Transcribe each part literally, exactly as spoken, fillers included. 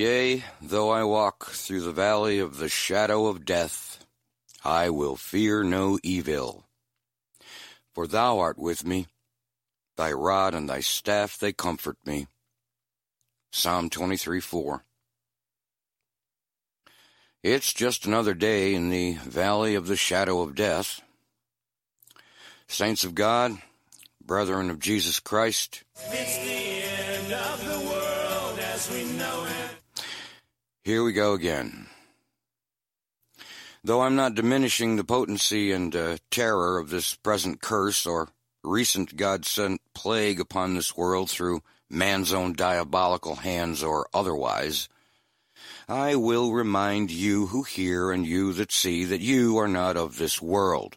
Yea, though I walk through the valley of the shadow of death, I will fear no evil. For thou art with me, thy rod and thy staff, they comfort me. Psalm twenty-three four. It's just another day in the valley of the shadow of death. Saints of God, brethren of Jesus Christ, It's the end of the world as we know it. Here we go again. Though I'm not diminishing the potency and uh, terror of this present curse or recent God-sent plague upon this world through man's own diabolical hands or otherwise, I will remind you who hear and you that see that you are not of this world.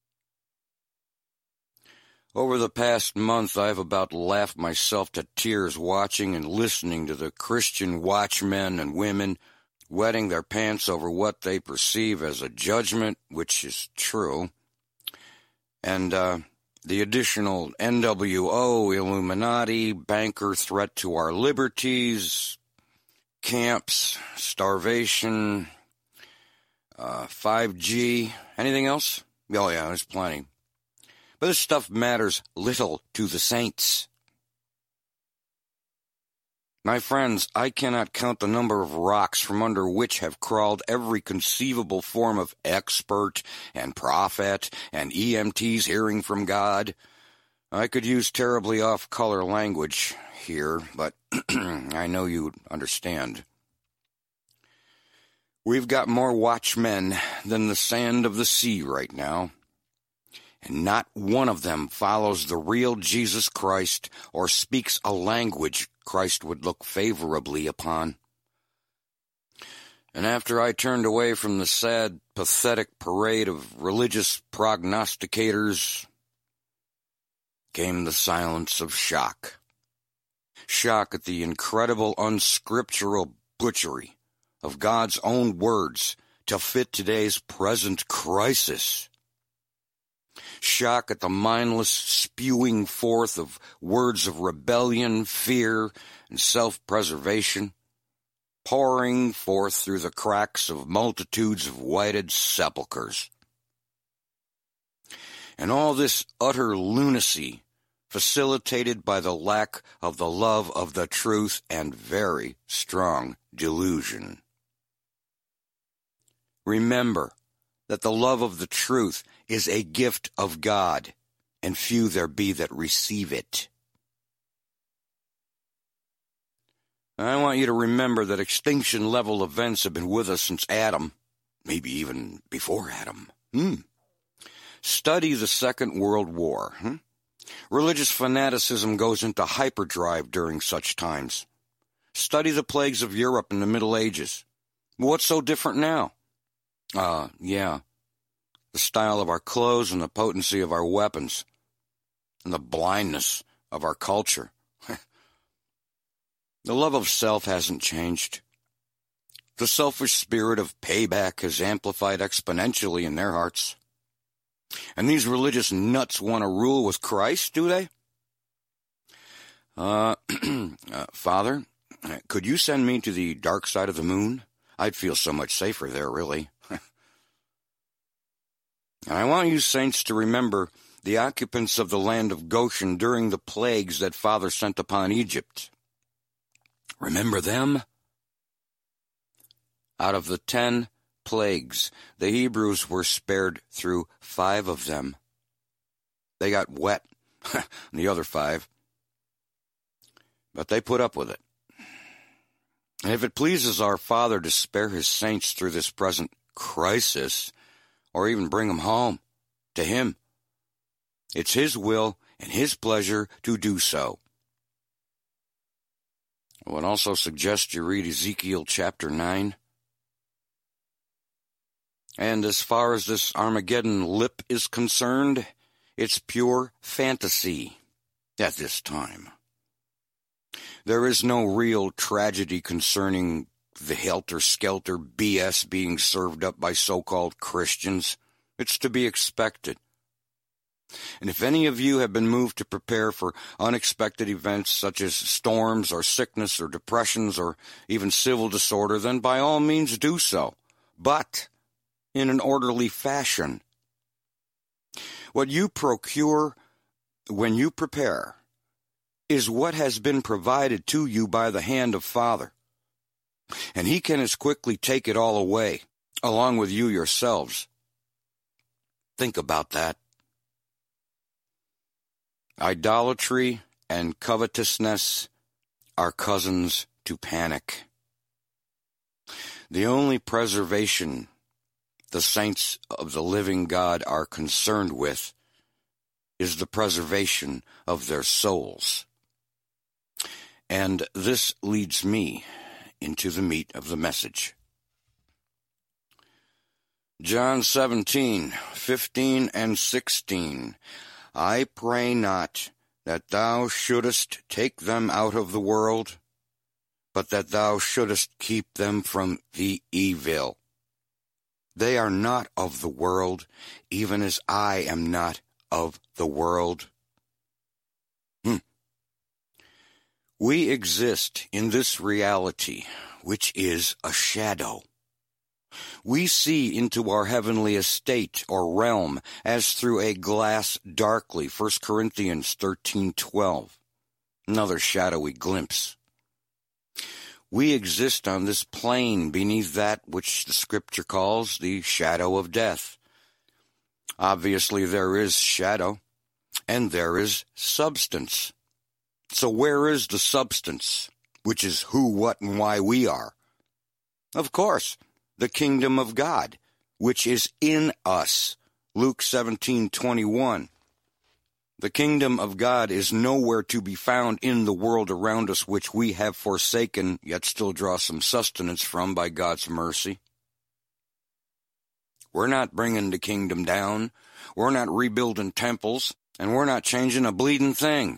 Over the past month, I've about laughed myself to tears watching and listening to the Christian watchmen and women wetting their pants over what they perceive as a judgment, which is true, and uh, the additional N W O, Illuminati, banker threat to our liberties, camps, starvation, uh, five G, anything else? Oh yeah, there's plenty. But this stuff matters little to the saints. My friends, I cannot count the number of rocks from under which have crawled every conceivable form of expert and prophet and E M Ts hearing from God. I could use terribly off-color language here, but I know you understand. We've got more watchmen than the sand of the sea right now. And not one of them follows the real Jesus Christ or speaks a language Christ would look favorably upon. And after I turned away from the sad, pathetic parade of religious prognosticators, came the silence of shock. Shock at the incredible unscriptural butchery of God's own words to fit today's present crisis. Shock at the mindless spewing forth of words of rebellion, fear, and self-preservation, pouring forth through the cracks of multitudes of whited sepulchres. And all this utter lunacy facilitated by the lack of the love of the truth and very strong delusion. Remember that the love of the truth is a gift of God, and few there be that receive it. I want you to remember that extinction-level events have been with us since Adam, maybe even before Adam. Hmm. Study the Second World War. Hmm? Religious fanaticism goes into hyperdrive during such times. Study the plagues of Europe in the Middle Ages. What's so different now? Uh, yeah. The style of our clothes and the potency of our weapons, and the blindness of our culture. The love of self hasn't changed. The selfish spirit of payback has amplified exponentially in their hearts. And these religious nuts want to rule with Christ, do they? Uh, uh, Father, could you send me to the dark side of the moon? I'd feel so much safer there, really. And I want you saints to remember the occupants of the land of Goshen during the plagues that Father sent upon Egypt. Remember them? Out of the ten plagues, the Hebrews were spared through five of them. They got wet, the other five. But they put up with it. And if it pleases our Father to spare his saints through this present crisis, or even bring them home to him, it's his will and his pleasure to do so. I would also suggest you read Ezekiel chapter nine. And as far as this Armageddon lip is concerned, it's pure fantasy at this time. There is no real tragedy concerning the helter-skelter B S being served up by so-called Christians. It's to be expected. And if any of you have been moved to prepare for unexpected events such as storms or sickness or depressions or even civil disorder, then by all means do so, but in an orderly fashion. What you procure when you prepare is what has been provided to you by the hand of Father, and He can as quickly take it all away, along with you yourselves. Think about that. Idolatry and covetousness are cousins to panic. The only preservation the saints of the living God are concerned with is the preservation of their souls. And this leads me into the meat of the message. John seventeen, fifteen and sixteen. I pray not that thou shouldest take them out of the world, but that thou shouldest keep them from the evil. They are not of the world, even as I am not of the world. Hmm. We exist in this reality, which is a shadow. We see into our heavenly estate or realm as through a glass darkly, First Corinthians thirteen twelve. Another shadowy glimpse. We exist on this plane beneath that which the Scripture calls the shadow of death. Obviously there is shadow, and there is substance. So where is the substance, which is who, what, and why we are? Of course, the kingdom of God, which is in us. Luke seventeen twenty-one. The kingdom of God is nowhere to be found in the world around us, which we have forsaken, yet still draw some sustenance from by God's mercy. We're not bringing the kingdom down. We're not rebuilding temples, and we're not changing a bleeding thing.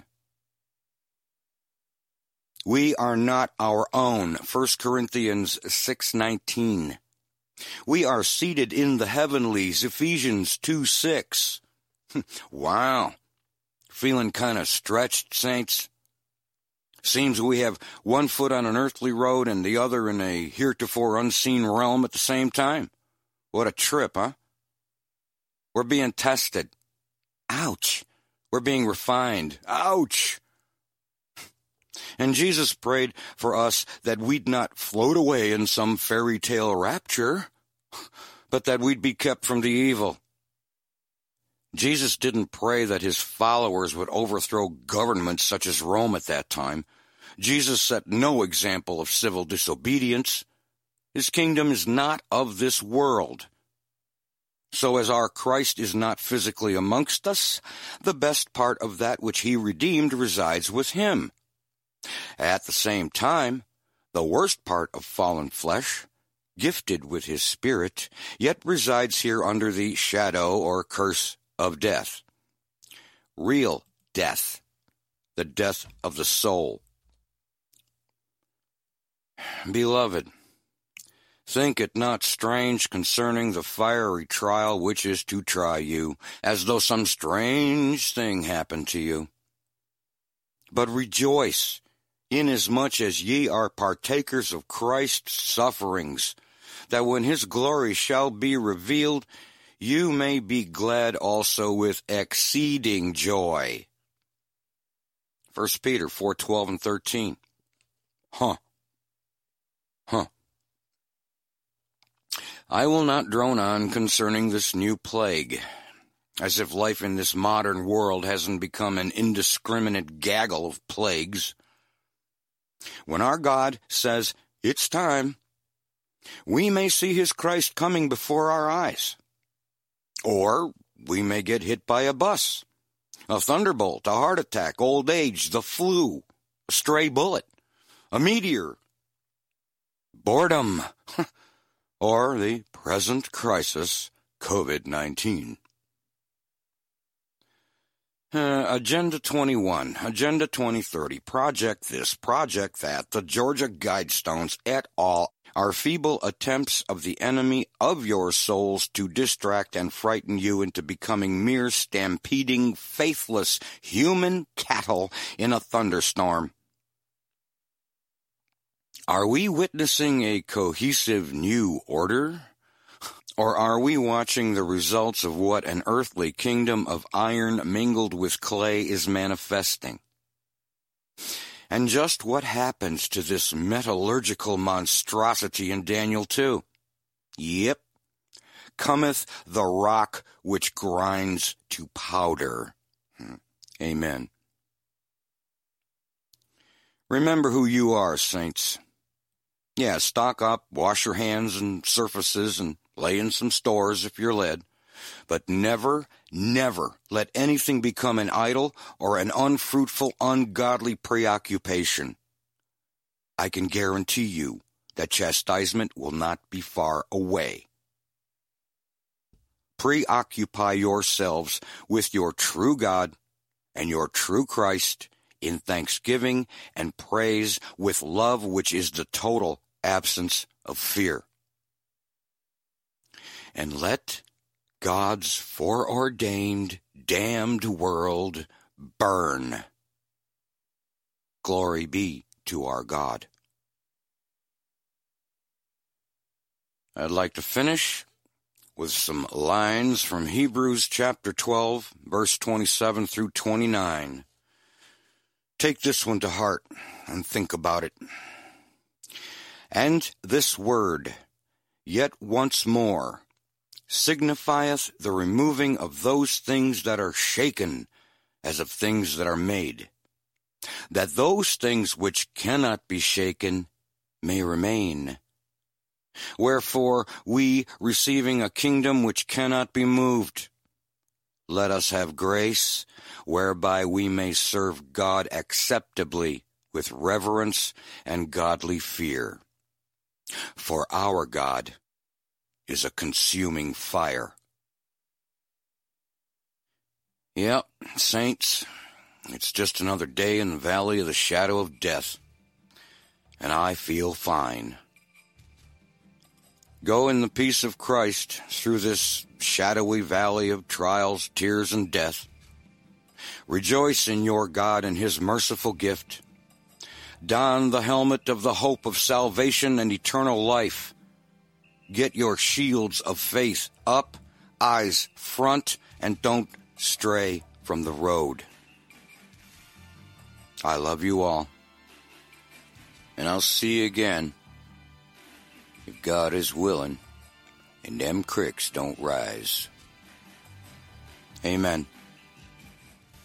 We are not our own. First Corinthians six nineteen. We are seated in the heavenlies. Ephesians two six. Wow. Feeling kind of stretched, saints? Seems we have one foot on an earthly road and the other in a heretofore unseen realm at the same time. What a trip, huh? We're being tested. Ouch. We're being refined. Ouch. And Jesus prayed for us that we'd not float away in some fairy tale rapture, but that we'd be kept from the evil. Jesus didn't pray that his followers would overthrow governments such as Rome at that time. Jesus set no example of civil disobedience. His kingdom is not of this world. So as our Christ is not physically amongst us, the best part of that which he redeemed resides with him. At the same time, the worst part of fallen flesh, gifted with his Spirit, yet resides here under the shadow or curse of death. Real death, the death of the soul. Beloved, think it not strange concerning the fiery trial which is to try you, as though some strange thing happened to you. But rejoice, inasmuch as ye are partakers of Christ's sufferings, that when his glory shall be revealed, you may be glad also with exceeding joy. First Peter four twelve and thirteen. Huh. Huh. I will not drone on concerning this new plague, as if life in this modern world hasn't become an indiscriminate gaggle of plagues. When our God says, it's time, we may see his Christ coming before our eyes. Or we may get hit by a bus, a thunderbolt, a heart attack, old age, the flu, a stray bullet, a meteor, boredom, or the present crisis, COVID nineteen. Uh, Agenda twenty-one, Agenda twenty thirty, Project this, Project that, the Georgia Guidestones et al. are feeble attempts of the enemy of your souls to distract and frighten you into becoming mere stampeding, faithless human cattle in a thunderstorm. Are we witnessing a cohesive new order? Or are we watching the results of what an earthly kingdom of iron mingled with clay is manifesting? And just what happens to this metallurgical monstrosity in Daniel two? Yep. Cometh the rock which grinds to powder. Amen. Remember who you are, saints. Yeah, stock up, wash your hands and surfaces, and lay in some stores if you're led. But never, never let anything become an idol or an unfruitful, ungodly preoccupation. I can guarantee you that chastisement will not be far away. Preoccupy yourselves with your true God and your true Christ in thanksgiving and praise with love, which is the total absence of fear. And let God's foreordained, damned world burn. Glory be to our God. I'd like to finish with some lines from Hebrews chapter twelve, verse twenty-seven through twenty-nine. Take this one to heart and think about it. And this word, yet once more, signifieth the removing of those things that are shaken, as of things that are made, that those things which cannot be shaken may remain. Wherefore we, receiving a kingdom which cannot be moved, let us have grace, whereby we may serve God acceptably with reverence and godly fear. For our God is a consuming fire. Yep, saints, it's just another day in the valley of the shadow of death, and I feel fine. Go in the peace of Christ through this shadowy valley of trials, tears, and death. Rejoice in your God and his merciful gift. Don the helmet of the hope of salvation and eternal life. Get your shields of faith up, eyes front, and don't stray from the road. I love you all, and I'll see you again, if God is willing, and them cricks don't rise. Amen.